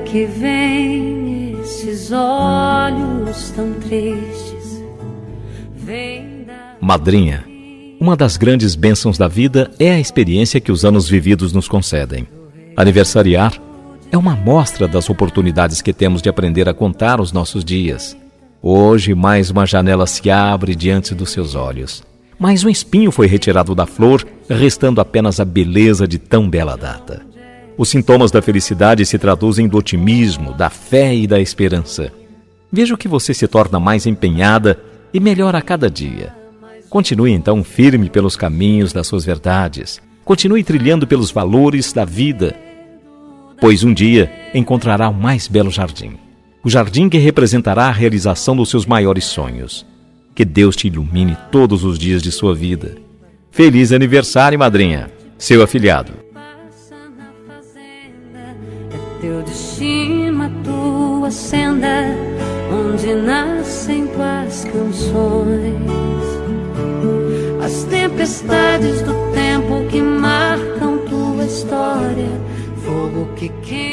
que vem esses olhos tão tristes? Vem da... Madrinha, uma das grandes bênçãos da vida é a experiência que os anos vividos nos concedem. Aniversariar é uma amostra das oportunidades que temos de aprender a contar os nossos dias. Hoje, mais uma janela se abre diante dos seus olhos. Mais um espinho foi retirado da flor, restando apenas a beleza de tão bela data. Os sintomas da felicidade se traduzem do otimismo, da fé e da esperança. Vejo que você se torna mais empenhada e melhor a cada dia. Continue então firme pelos caminhos das suas verdades. Continue trilhando pelos valores da vida, pois um dia encontrará o mais belo jardim. O jardim que representará a realização dos seus maiores sonhos. Que Deus te ilumine todos os dias de sua vida. Feliz aniversário, madrinha. Seu afilhado. É teu destino, a tua senda, onde nascem tuas canções. As tempestades do tempo que marcam tua história, fogo que queima.